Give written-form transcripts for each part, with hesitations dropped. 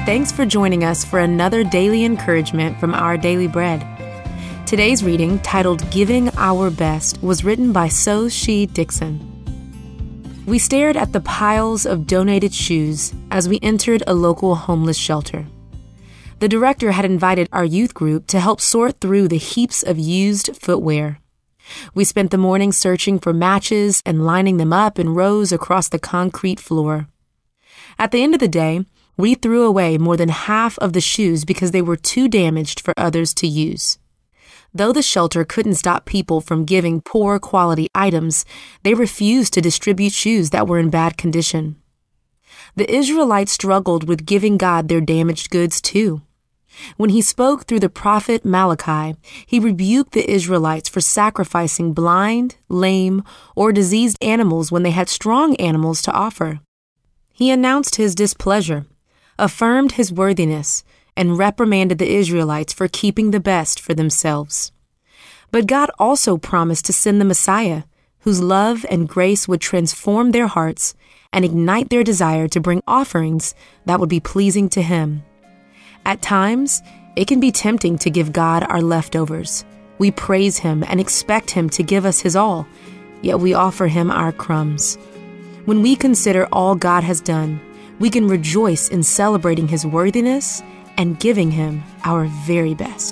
Thanks for joining us for another daily encouragement from Our Daily Bread. Today's reading, titled Giving Our Best, was written by So-She Dixon. We stared at the piles of donated shoes as we entered a local homeless shelter. The director had invited our youth group to help sort through the heaps of used footwear. We spent the morning searching for matches and lining them up in rows across the concrete floor. At the end of the day, we threw away more than half of the shoes because they were too damaged for others to use. Though the shelter couldn't stop people from giving poor quality items, they refused to distribute shoes that were in bad condition. The Israelites struggled with giving God their damaged goods too. When he spoke through the prophet Malachi, he rebuked the Israelites for sacrificing blind, lame, or diseased animals when they had strong animals to offer. He announced his displeasure, affirmed his worthiness, and reprimanded the Israelites for keeping the best for themselves. But God also promised to send the Messiah, whose love and grace would transform their hearts and ignite their desire to bring offerings that would be pleasing to him. At times, it can be tempting to give God our leftovers. We praise him and expect him to give us his all, yet we offer him our crumbs. When we consider all God has done, we can rejoice in celebrating his worthiness and giving him our very best.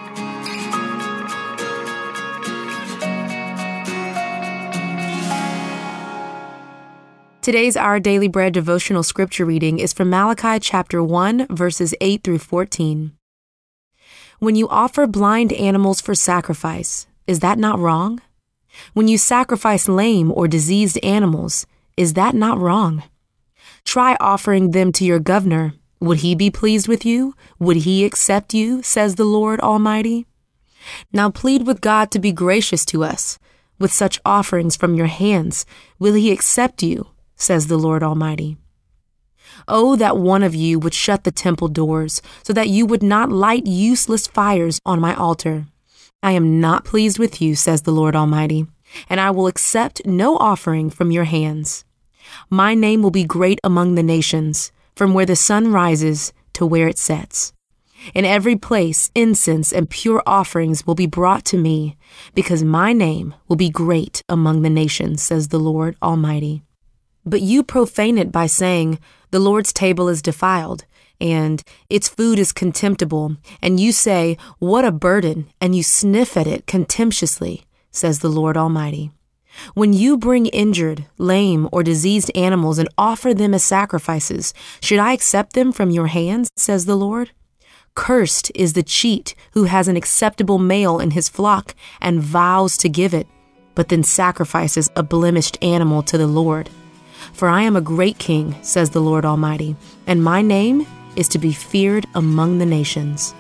Today's Our Daily Bread devotional scripture reading is from Malachi chapter 1, verses 8 through 14. When you offer blind animals for sacrifice, is that not wrong? When you sacrifice lame or diseased animals, is that not wrong? Try offering them to your governor. Would he be pleased with you? Would he accept you, says the Lord Almighty? Now plead with God to be gracious to us. With such offerings from your hands, will he accept you, says the Lord Almighty? Oh, that one of you would shut the temple doors, so that you would not light useless fires on my altar. I am not pleased with you, says the Lord Almighty, and I will accept no offering from your hands. My name will be great among the nations, from where the sun rises to where it sets. In every place, incense and pure offerings will be brought to me, because my name will be great among the nations, says the Lord Almighty. But you profane it by saying, the Lord's table is defiled, and its food is contemptible, and you say, what a burden, and you sniff at it contemptuously, says the Lord Almighty. When you bring injured, lame, or diseased animals and offer them as sacrifices, should I accept them from your hands, says the Lord? Cursed is the cheat who has an acceptable male in his flock and vows to give it, but then sacrifices a blemished animal to the Lord. For I am a great king, says the Lord Almighty, and my name is to be feared among the nations.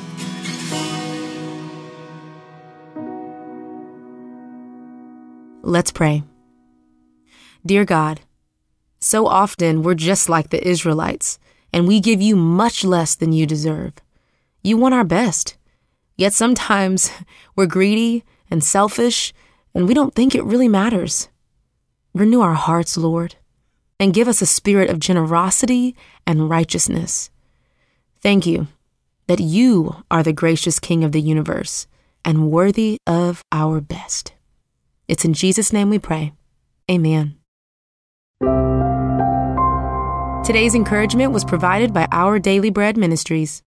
Let's pray. Dear God, so often we're just like the Israelites, and we give you much less than you deserve. You want our best, yet sometimes we're greedy and selfish, and we don't think it really matters. Renew our hearts, Lord, and give us a spirit of generosity and righteousness. Thank you that you are the gracious King of the universe and worthy of our best. It's in Jesus' name we pray. Amen. Today's encouragement was provided by Our Daily Bread Ministries.